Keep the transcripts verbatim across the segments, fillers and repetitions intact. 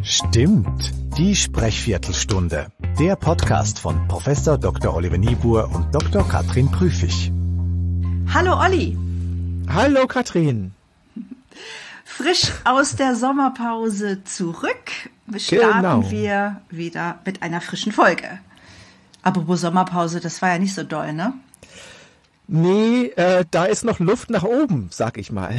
Stimmt, die Sprechviertelstunde. Der Podcast von Professor Doktor Oliver Niebuhr und Doktor Katrin Prüfig. Hallo Olli. Hallo Katrin. Frisch aus der Sommerpause zurück starten Genau. wir wieder mit einer frischen Folge. Apropos Sommerpause, das war ja nicht so doll, ne? Nee, äh, da ist noch Luft nach oben, sag ich mal.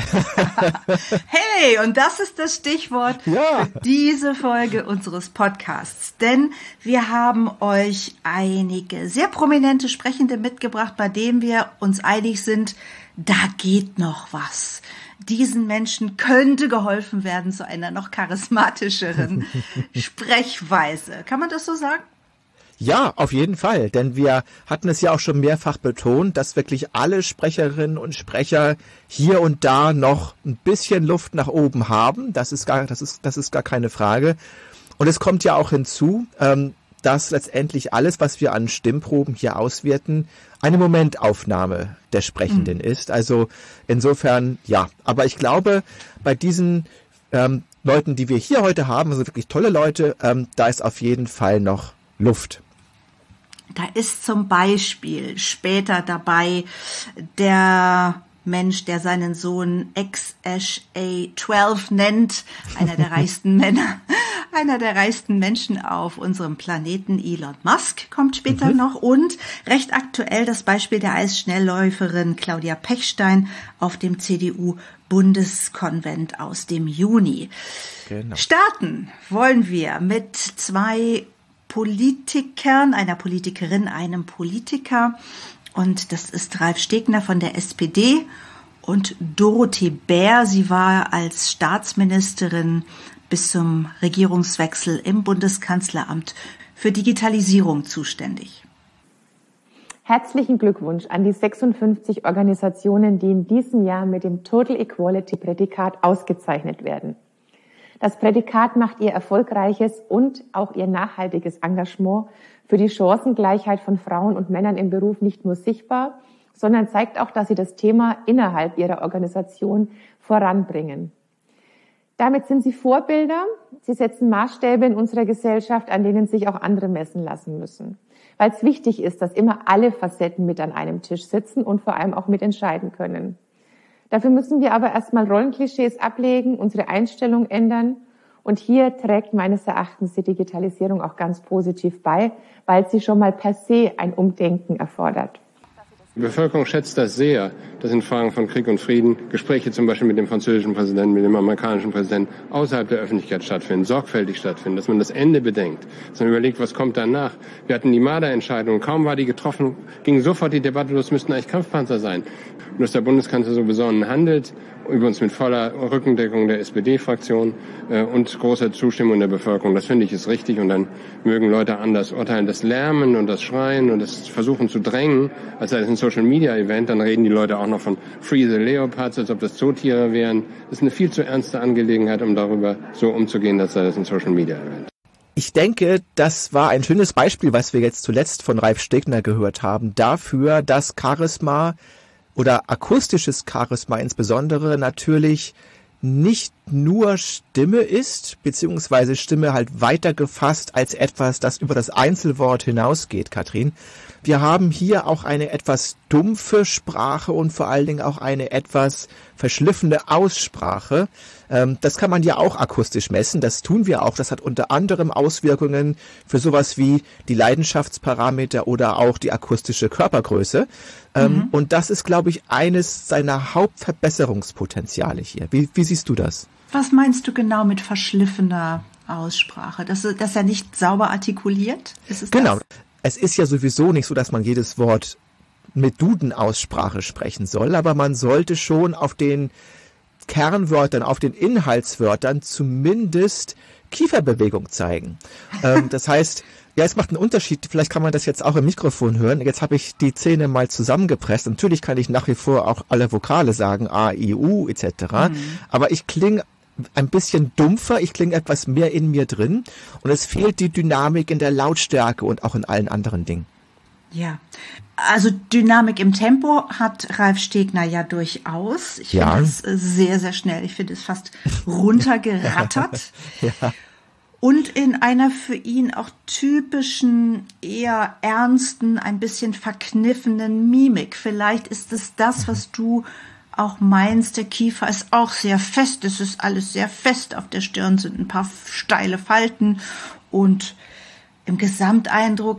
Hey, und das ist das Stichwort Ja. für diese Folge unseres Podcasts. Denn wir haben euch einige sehr prominente Sprechende mitgebracht, bei denen wir uns einig sind, da geht noch was. Diesen Menschen könnte geholfen werden zu einer noch charismatischeren Sprechweise. Kann man das so sagen? Ja, auf jeden Fall, denn wir hatten es ja auch schon mehrfach betont, dass wirklich alle Sprecherinnen und Sprecher hier und da noch ein bisschen Luft nach oben haben. Das ist gar, das ist, das ist gar keine Frage. Und es kommt ja auch hinzu, ähm, dass letztendlich alles, was wir an Stimmproben hier auswerten, eine Momentaufnahme der Sprechenden mhm. ist. Also insofern, ja. Aber ich glaube, bei diesen ähm, Leuten, die wir hier heute haben, also wirklich tolle Leute, ähm, da ist auf jeden Fall noch Luft. Da ist zum Beispiel später dabei der Mensch, der seinen Sohn X H A zwölf nennt, einer der reichsten Männer, einer der reichsten Menschen auf unserem Planeten, Elon Musk, kommt später mhm. noch. Und recht aktuell das Beispiel der Eisschnellläuferin Claudia Pechstein auf dem C D U-Bundeskonvent aus dem Juni. Genau. Starten wollen wir mit zwei Politikern, einer Politikerin, einem Politiker, und das ist Ralf Stegner von der S P D und Dorothee Bär. Sie war als Staatsministerin bis zum Regierungswechsel im Bundeskanzleramt für Digitalisierung zuständig. Herzlichen Glückwunsch an die sechsundfünfzig Organisationen, die in diesem Jahr mit dem Total Equality Prädikat ausgezeichnet werden. Das Prädikat macht ihr erfolgreiches und auch ihr nachhaltiges Engagement für die Chancengleichheit von Frauen und Männern im Beruf nicht nur sichtbar, sondern zeigt auch, dass sie das Thema innerhalb ihrer Organisation voranbringen. Damit sind sie Vorbilder. Sie setzen Maßstäbe in unserer Gesellschaft, an denen sich auch andere messen lassen müssen. Weil es wichtig ist, dass immer alle Facetten mit an einem Tisch sitzen und vor allem auch mitentscheiden können. Dafür müssen wir aber erstmal Rollenklischees ablegen, unsere Einstellung ändern. Und hier trägt meines Erachtens die Digitalisierung auch ganz positiv bei, weil sie schon mal per se ein Umdenken erfordert. Die Bevölkerung schätzt das sehr, dass in Fragen von Krieg und Frieden Gespräche zum Beispiel mit dem französischen Präsidenten, mit dem amerikanischen Präsidenten außerhalb der Öffentlichkeit stattfinden, sorgfältig stattfinden, dass man das Ende bedenkt, dass man überlegt, was kommt danach. Wir hatten die Marder-Entscheidung, kaum war die getroffen, ging sofort die Debatte los, müssten eigentlich Kampfpanzer sein. Und dass der Bundeskanzler so besonnen handelt, übrigens mit voller Rückendeckung der S P D-Fraktion äh, und großer Zustimmung der Bevölkerung, das finde ich ist richtig. Und dann mögen Leute anders urteilen. Das Lärmen und das Schreien und das Versuchen zu drängen, als sei das ein Social-Media-Event, dann reden die Leute auch noch von Free the Leopards, als ob das Zootiere wären. Das ist eine viel zu ernste Angelegenheit, um darüber so umzugehen, als sei das ein Social-Media-Event. Ich denke, das war ein schönes Beispiel, was wir jetzt zuletzt von Ralf Stegner gehört haben, dafür, dass Charisma oder akustisches Charisma insbesondere natürlich nicht nur Stimme ist, beziehungsweise Stimme halt weiter gefasst als etwas, das über das Einzelwort hinausgeht, Katrin. Wir haben hier auch eine etwas dumpfe Sprache und vor allen Dingen auch eine etwas verschliffene Aussprache. Ähm, das kann man ja auch akustisch messen, das tun wir auch. Das hat unter anderem Auswirkungen für sowas wie die Leidenschaftsparameter oder auch die akustische Körpergröße. Ähm, mhm. Und das ist, glaube ich, eines seiner Hauptverbesserungspotenziale hier. Wie, wie siehst du das? Was meinst du genau mit verschliffener Aussprache? Dass, dass er nicht sauber artikuliert? Ist es genau. Das? Es ist ja sowieso nicht so, dass man jedes Wort mit Duden-Aussprache sprechen soll, aber man sollte schon auf den Kernwörtern, auf den Inhaltswörtern zumindest Kieferbewegung zeigen. ähm, das heißt, ja, es macht einen Unterschied. Vielleicht kann man das jetzt auch im Mikrofon hören. Jetzt habe ich die Zähne mal zusammengepresst. Natürlich kann ich nach wie vor auch alle Vokale sagen, A, I, U et cetera. Mhm. Aber ich klinge ein bisschen dumpfer, ich klinge etwas mehr in mir drin und es fehlt die Dynamik in der Lautstärke und auch in allen anderen Dingen. Ja, also Dynamik im Tempo hat Ralf Stegner ja durchaus. Ich ja. finde es sehr, sehr schnell. Ich finde es fast runtergerattert. ja. und in einer für ihn auch typischen, eher ernsten, ein bisschen verkniffenen Mimik. Vielleicht ist es das, was du auch meinst, der Kiefer ist auch sehr fest, es ist alles sehr fest, auf der Stirn sind ein paar steile Falten und im Gesamteindruck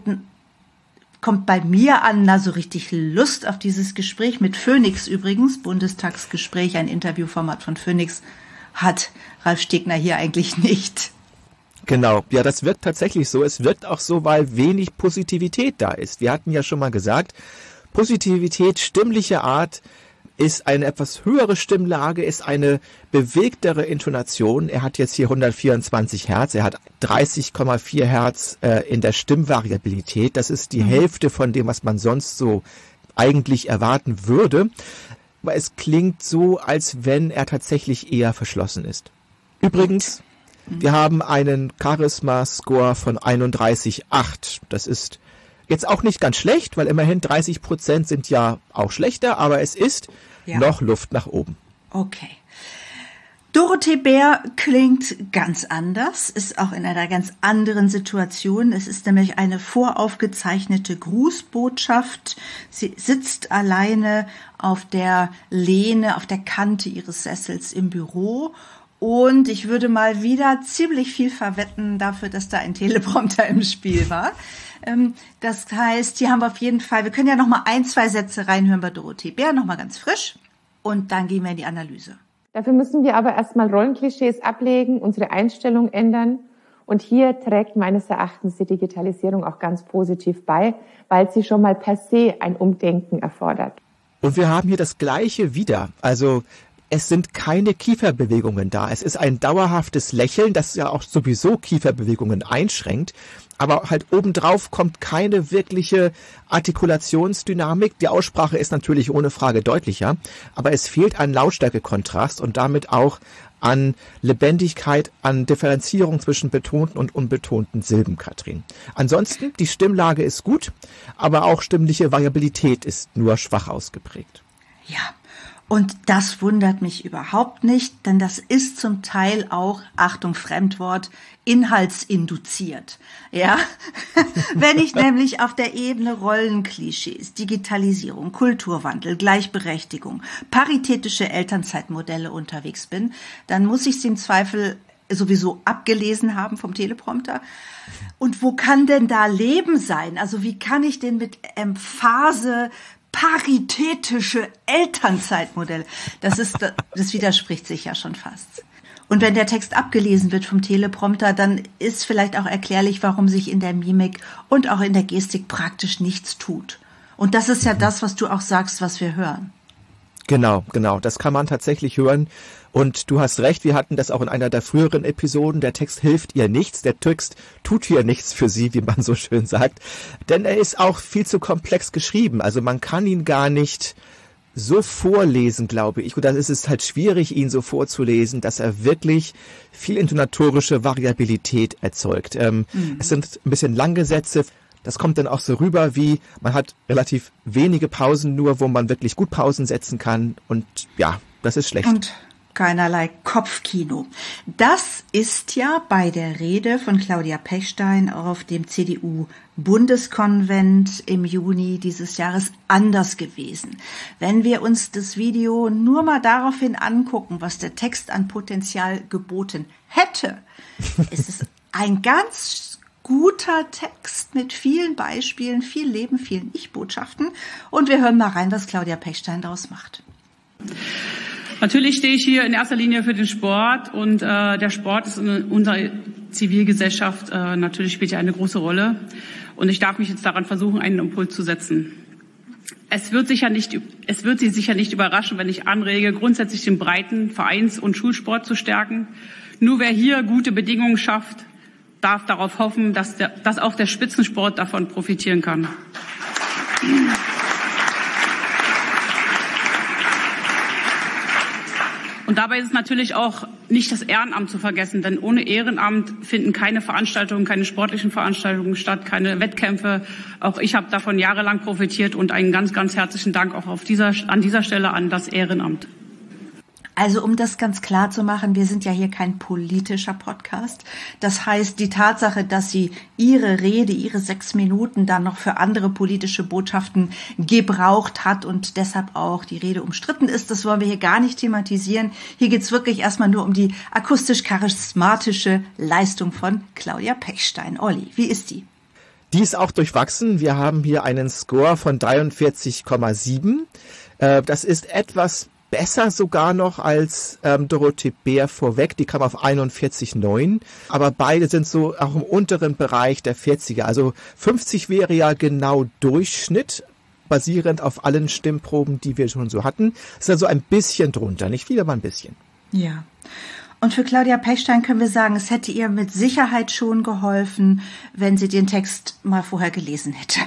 kommt bei mir an, na so richtig Lust auf dieses Gespräch mit Phoenix übrigens, Bundestagsgespräch, ein Interviewformat von Phoenix, hat Ralf Stegner hier eigentlich nicht. Genau, ja, das wirkt tatsächlich so. Es wirkt auch so, weil wenig Positivität da ist. Wir hatten ja schon mal gesagt, Positivität stimmlicher Art ist eine etwas höhere Stimmlage, ist eine bewegtere Intonation. Er hat jetzt hier hundertvierundzwanzig Hertz, er hat dreißig Komma vier Hertz äh, in der Stimmvariabilität. Das ist die mhm. Hälfte von dem, was man sonst so eigentlich erwarten würde. Aber es klingt so, als wenn er tatsächlich eher verschlossen ist. Übrigens, mhm. wir haben einen Charisma-Score von einunddreißig Komma acht. Das ist jetzt auch nicht ganz schlecht, weil immerhin dreißig Prozent sind ja auch schlechter, aber es ist ja noch Luft nach oben. Okay. Dorothee Bär klingt ganz anders, ist auch in einer ganz anderen Situation. Es ist nämlich eine voraufgezeichnete Grußbotschaft. Sie sitzt alleine auf der Lehne, auf der Kante ihres Sessels im Büro. Und ich würde mal wieder ziemlich viel verwetten dafür, dass da ein Teleprompter im Spiel war. Das heißt, hier haben wir auf jeden Fall, wir können ja noch mal ein, zwei Sätze reinhören bei Dorothee Bär, noch mal ganz frisch. Und dann gehen wir in die Analyse. Dafür müssen wir aber erstmal Rollenklischees ablegen, unsere Einstellung ändern. Und hier trägt meines Erachtens die Digitalisierung auch ganz positiv bei, weil sie schon mal per se ein Umdenken erfordert. Und wir haben hier das Gleiche wieder. Also es sind keine Kieferbewegungen da. Es ist ein dauerhaftes Lächeln, das ja auch sowieso Kieferbewegungen einschränkt. Aber halt obendrauf kommt keine wirkliche Artikulationsdynamik. Die Aussprache ist natürlich ohne Frage deutlicher, aber es fehlt an Lautstärkekontrast und damit auch an Lebendigkeit, an Differenzierung zwischen betonten und unbetonten Silben, Katrin. Ansonsten, die Stimmlage ist gut, aber auch stimmliche Variabilität ist nur schwach ausgeprägt. Ja. Und das wundert mich überhaupt nicht, denn das ist zum Teil auch, Achtung, Fremdwort, inhaltsinduziert. Ja, wenn ich nämlich auf der Ebene Rollenklischees, Digitalisierung, Kulturwandel, Gleichberechtigung, paritätische Elternzeitmodelle unterwegs bin, dann muss ich sie im Zweifel sowieso abgelesen haben vom Teleprompter. Und wo kann denn da Leben sein? Also wie kann ich denn mit Emphase paritätische Elternzeitmodell. Das ist, das widerspricht sich ja schon fast. Und wenn der Text abgelesen wird vom Teleprompter, dann ist vielleicht auch erklärlich, warum sich in der Mimik und auch in der Gestik praktisch nichts tut. Und das ist ja das, was du auch sagst, was wir hören. Genau, genau. Das kann man tatsächlich hören. Und du hast recht, wir hatten das auch in einer der früheren Episoden. Der Text hilft ihr nichts. Der Text tut hier nichts für sie, wie man so schön sagt. Denn er ist auch viel zu komplex geschrieben. Also man kann ihn gar nicht so vorlesen, glaube ich. Und dann ist es halt schwierig, ihn so vorzulesen, dass er wirklich viel intonatorische Variabilität erzeugt. Ähm, mhm. Es sind ein bisschen lange Sätze. Das kommt dann auch so rüber, wie man hat relativ wenige Pausen nur, wo man wirklich gut Pausen setzen kann. Und ja, das ist schlecht. Und keinerlei Kopfkino. Das ist ja bei der Rede von Claudia Pechstein auf dem C D U-Bundeskonvent im Juni dieses Jahres anders gewesen. Wenn wir uns das Video nur mal daraufhin angucken, was der Text an Potenzial geboten hätte, ist es ein ganz guter Text mit vielen Beispielen, viel Leben, vielen Ich-Botschaften. Und wir hören mal rein, was Claudia Pechstein daraus macht. Natürlich stehe ich hier in erster Linie für den Sport und äh, der Sport ist in unserer Zivilgesellschaft äh, natürlich spielt ja eine große Rolle und ich darf mich jetzt daran versuchen, einen Impuls zu setzen. Es wird sicher nicht, es wird Sie sicher nicht überraschen, wenn ich anrege, grundsätzlich den breiten Vereins- und Schulsport zu stärken. Nur wer hier gute Bedingungen schafft, darf darauf hoffen, dass, der, dass auch der Spitzensport davon profitieren kann. Und dabei ist es natürlich auch nicht das Ehrenamt zu vergessen, denn ohne Ehrenamt finden keine Veranstaltungen, keine sportlichen Veranstaltungen statt, keine Wettkämpfe. Auch ich habe davon jahrelang profitiert und einen ganz, ganz herzlichen Dank auch auf dieser, an dieser Stelle an das Ehrenamt. Also um das ganz klar zu machen, wir sind ja hier kein politischer Podcast. Das heißt, die Tatsache, dass sie ihre Rede, ihre sechs Minuten dann noch für andere politische Botschaften gebraucht hat und deshalb auch die Rede umstritten ist, das wollen wir hier gar nicht thematisieren. Hier geht's wirklich erstmal nur um die akustisch-charismatische Leistung von Claudia Pechstein. Olli, wie ist die? Die ist auch durchwachsen. Wir haben hier einen Score von dreiundvierzig Komma sieben. Äh, das ist etwas besser sogar noch als ähm, Dorothee Bär vorweg, die kam auf einundvierzig Komma neun, aber beide sind so auch im unteren Bereich der vierziger, also fünfzig wäre ja genau Durchschnitt, basierend auf allen Stimmproben, die wir schon so hatten, ist also ein bisschen drunter, nicht viel, aber ein bisschen. Ja. Und für Claudia Pechstein können wir sagen, es hätte ihr mit Sicherheit schon geholfen, wenn sie den Text mal vorher gelesen hätte.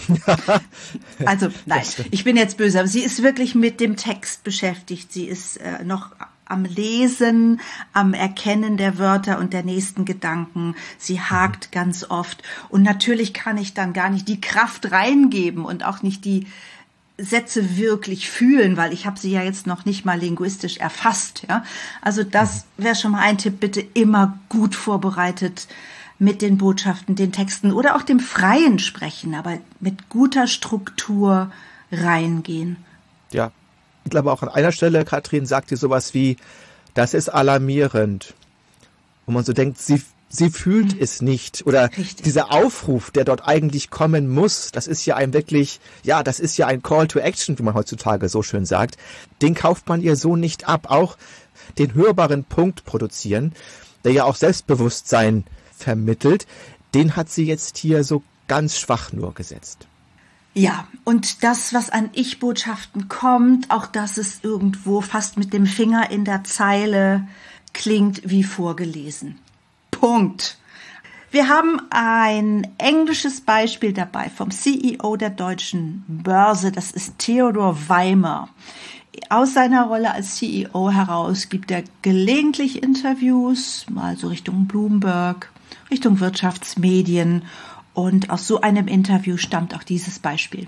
Also nein, ich bin jetzt böse, aber sie ist wirklich mit dem Text beschäftigt. Sie ist äh, noch am Lesen, am Erkennen der Wörter und der nächsten Gedanken. Sie hakt ganz oft. Und natürlich kann ich dann gar nicht die Kraft reingeben und auch nicht die Sätze wirklich fühlen, weil ich habe sie ja jetzt noch nicht mal linguistisch erfasst. Ja? Also das wäre schon mal ein Tipp, bitte immer gut vorbereitet mit den Botschaften, den Texten oder auch dem freien Sprechen, aber mit guter Struktur reingehen. Ja, ich glaube auch an einer Stelle, Katrin sagt dir sowas wie, das ist alarmierend. Und man so denkt, sie, sie fühlt mhm. es nicht. Oder Richtig. Dieser Aufruf, der dort eigentlich kommen muss, das ist ja ein wirklich, ja, das ist ja ein Call to Action, wie man heutzutage so schön sagt. Den kauft man ihr so nicht ab. Auch den hörbaren Punkt produzieren, der ja auch Selbstbewusstsein vermittelt, den hat sie jetzt hier so ganz schwach nur gesetzt. Ja, und das, was an Ich-Botschaften kommt, auch das ist irgendwo fast mit dem Finger in der Zeile, klingt wie vorgelesen. Punkt. Wir haben ein englisches Beispiel dabei vom C E O der Deutschen Börse, das ist Theodor Weimer. Aus seiner Rolle als C E O heraus gibt er gelegentlich Interviews, mal so Richtung Bloomberg, Richtung Wirtschaftsmedien, und aus so einem Interview stammt auch dieses Beispiel.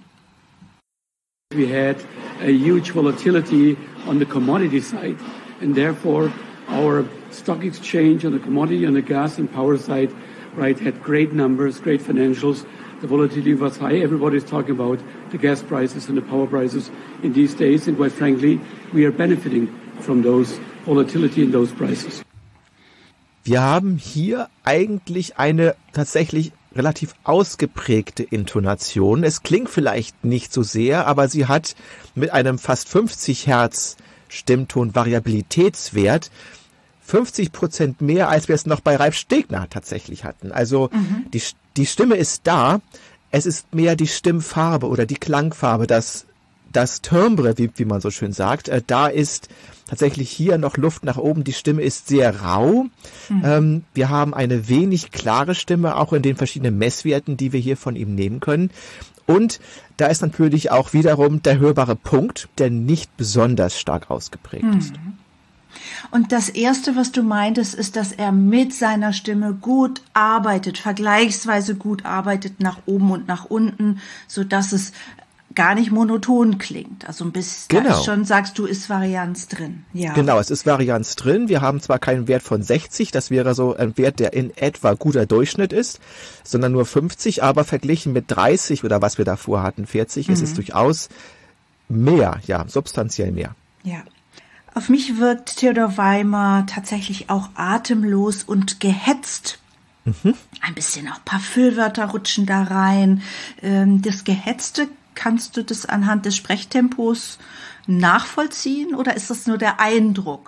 We had a huge volatility on the commodity side, and therefore our stock exchange on the commodity, on the gas and power side, right, had great numbers, great financials. The volatility was high. Everybody's talking about the gas prices and the power prices in these days, and quite frankly, we are benefiting from those volatility and those prices. Wir haben hier eigentlich eine tatsächlich relativ ausgeprägte Intonation. Es klingt vielleicht nicht so sehr, aber sie hat mit einem fast fünfzig Hertz Stimmton Variabilitätswert fünfzig Prozent mehr, als wir es noch bei Ralf Stegner tatsächlich hatten. Also mhm. die, die Stimme ist da, es ist mehr die Stimmfarbe oder die Klangfarbe, das, das Timbre, wie, wie man so schön sagt. Äh, da ist tatsächlich hier noch Luft nach oben. Die Stimme ist sehr rau. Mhm. Ähm, wir haben eine wenig klare Stimme, auch in den verschiedenen Messwerten, die wir hier von ihm nehmen können. Und da ist natürlich auch wiederum der hörbare Punkt, der nicht besonders stark ausgeprägt mhm. ist. Und das Erste, was du meintest, ist, dass er mit seiner Stimme gut arbeitet, vergleichsweise gut arbeitet nach oben und nach unten, sodass es gar nicht monoton klingt. Also ein bisschen, genau. Da ist schon, sagst du, ist Varianz drin. Ja. Genau, es ist Varianz drin. Wir haben zwar keinen Wert von sechzig, das wäre so ein Wert, der in etwa guter Durchschnitt ist, sondern nur fünfzig, aber verglichen mit dreißig oder was wir davor hatten, vierzig, mhm. ist es durchaus mehr, ja, substanziell mehr. Ja. Auf mich wirkt Theodor Weimer tatsächlich auch atemlos und gehetzt. Mhm. Ein bisschen auch ein paar Füllwörter rutschen da rein. Das Gehetzte, kannst du das anhand des Sprechtempos nachvollziehen oder ist das nur der Eindruck?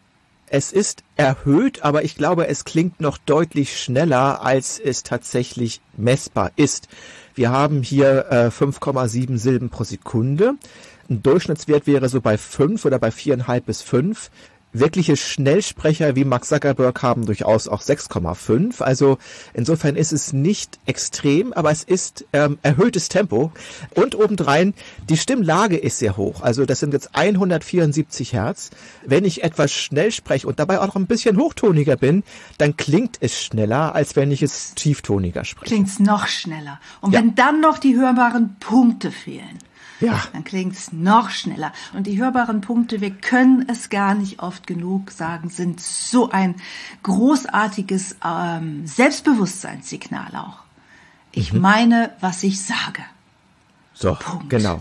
Es ist erhöht, aber ich glaube, es klingt noch deutlich schneller, als es tatsächlich messbar ist. Wir haben hier äh, fünf Komma sieben Silben pro Sekunde. Ein Durchschnittswert wäre so bei fünf oder bei viereinhalb bis fünf. Wirkliche Schnellsprecher wie Mark Zuckerberg haben durchaus auch sechs Komma fünf. Also insofern ist es nicht extrem, aber es ist ähm, erhöhtes Tempo. Und obendrein, die Stimmlage ist sehr hoch. Also das sind jetzt hundertvierundsiebzig Hertz. Wenn ich etwas schnell spreche und dabei auch noch ein bisschen hochtoniger bin, dann klingt es schneller, als wenn ich es tieftoniger spreche. Klingt es noch schneller. Und ja. Wenn dann noch die hörbaren Punkte fehlen, Ja. Dann klingt es noch schneller. Und die hörbaren Punkte, wir können es gar nicht oft genug sagen, sind so ein großartiges ähm, Selbstbewusstseinssignal auch. Ich mhm. meine, was ich sage. So, Punkt. Genau.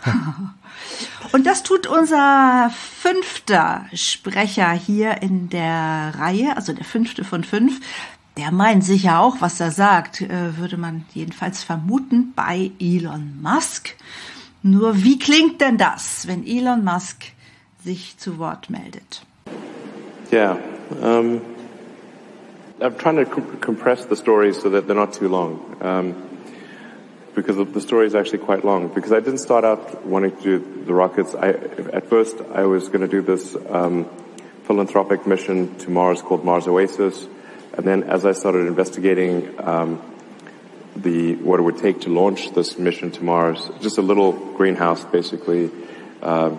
Und das tut unser fünfter Sprecher hier in der Reihe, also der fünfte von fünf. Der meint sicher auch, was er sagt, äh, würde man jedenfalls vermuten, bei Elon Musk. Nur wie klingt denn das, wenn Elon Musk sich zu Wort meldet? Yeah, um, I'm trying to comp- compress the stories so that they're not too long. Um, because the story is actually quite long. Because I didn't start out wanting to do the rockets. I, at first, I was going to do this um, philanthropic mission to Mars called Mars Oasis. And then as I started investigating um, the what it would take to launch this mission to Mars, just a little greenhouse, basically, uh,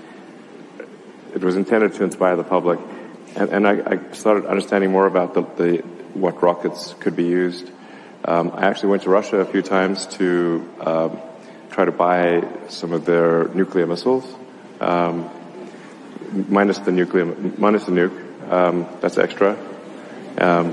it was intended to inspire the public. And, and I, I started understanding more about the, the what rockets could be used. Um, I actually went to Russia a few times to um, try to buy some of their nuclear missiles, um, minus the nuclear, minus the nuke. Um, that's extra. Um,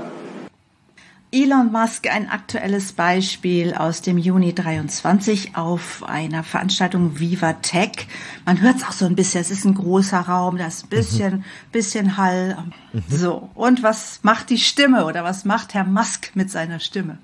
Elon Musk, ein aktuelles Beispiel aus dem Juni dreiundzwanzig auf einer Veranstaltung Viva Tech. Man hört es auch so ein bisschen, es ist ein großer Raum, da ist ein bisschen, mhm. bisschen Hall. Mhm. So, und was macht die Stimme oder was macht Herr Musk mit seiner Stimme?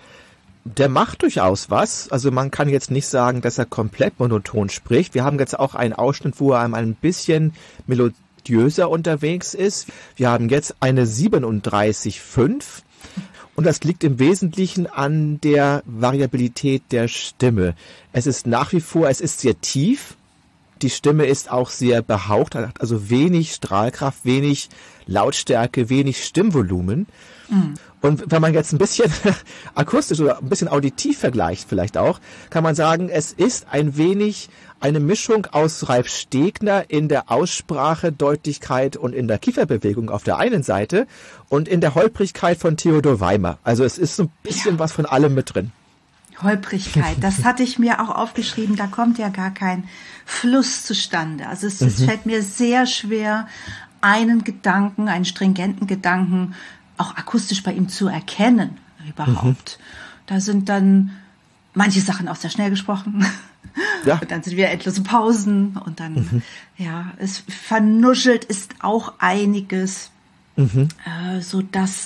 Der macht durchaus was. Also man kann jetzt nicht sagen, dass er komplett monoton spricht. Wir haben jetzt auch einen Ausschnitt, wo er ein bisschen melodiöser unterwegs ist. Wir haben jetzt eine siebenunddreißig Komma fünf. Und das liegt im Wesentlichen an der Variabilität der Stimme. Es ist nach wie vor, es ist sehr tief. Die Stimme ist auch sehr behaucht, also wenig Strahlkraft, wenig Lautstärke, wenig Stimmvolumen. Mhm. Und wenn man jetzt ein bisschen akustisch oder ein bisschen auditiv vergleicht vielleicht auch, kann man sagen, es ist ein wenig eine Mischung aus Ralf Stegner in der Aussprache, Deutlichkeit und in der Kieferbewegung auf der einen Seite und in der Holprigkeit von Theodor Weimer. Also es ist so ein bisschen ja. was von allem mit drin. Holprigkeit, das hatte ich mir auch aufgeschrieben, da kommt ja gar kein Fluss zustande. Also es, mhm. es fällt mir sehr schwer, einen Gedanken, einen stringenten Gedanken auch akustisch bei ihm zu erkennen überhaupt. Mhm. Da sind dann manche Sachen auch sehr schnell gesprochen. Ja. Und dann sind wieder endlose Pausen und dann, mhm. ja, es vernuschelt ist auch einiges, mhm. äh, so dass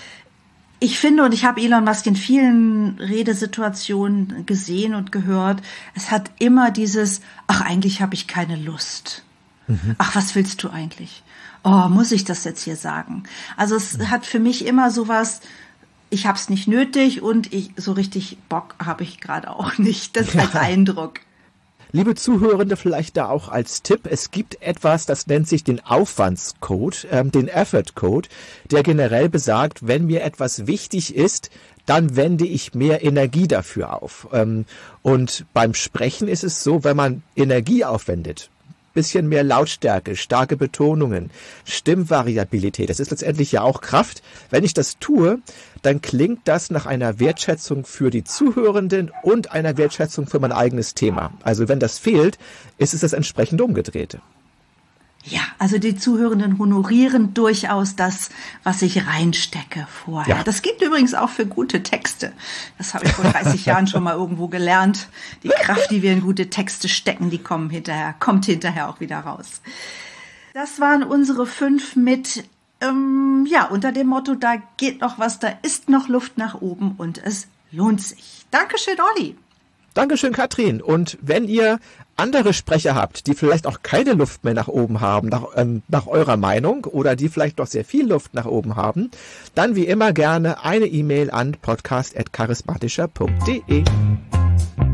ich finde, und ich habe Elon Musk in vielen Redesituationen gesehen und gehört, es hat immer dieses, ach, eigentlich habe ich keine Lust. Mhm. Ach, was willst du eigentlich? Oh, muss ich das jetzt hier sagen? Also es mhm. hat für mich immer sowas, ich habe es nicht nötig und ich so richtig Bock habe ich gerade auch nicht. Das ist als Eindruck. Liebe Zuhörende, vielleicht da auch als Tipp, es gibt etwas, das nennt sich den Aufwandscode, ähm, den Effort Code, der generell besagt, wenn mir etwas wichtig ist, dann wende ich mehr Energie dafür auf. Ähm, und beim Sprechen ist es so, wenn man Energie aufwendet, bisschen mehr Lautstärke, starke Betonungen, Stimmvariabilität. Das ist letztendlich ja auch Kraft. Wenn ich das tue, dann klingt das nach einer Wertschätzung für die Zuhörenden und einer Wertschätzung für mein eigenes Thema. Also wenn das fehlt, ist es das entsprechend Umgedrehte. Ja, also die Zuhörenden honorieren durchaus das, was ich reinstecke vorher. Ja. Das gilt übrigens auch für gute Texte. Das habe ich vor dreißig Jahren schon mal irgendwo gelernt. Die Kraft, die wir in gute Texte stecken, die kommen hinterher, kommt hinterher auch wieder raus. Das waren unsere fünf mit, ähm, ja, unter dem Motto, da geht noch was, da ist noch Luft nach oben und es lohnt sich. Dankeschön, Olli. Dankeschön, Katrin. Und wenn ihr andere Sprecher habt, die vielleicht auch keine Luft mehr nach oben haben, nach, ähm, nach eurer Meinung, oder die vielleicht doch sehr viel Luft nach oben haben, dann wie immer gerne eine E-Mail an podcast at charismatischer punkt de.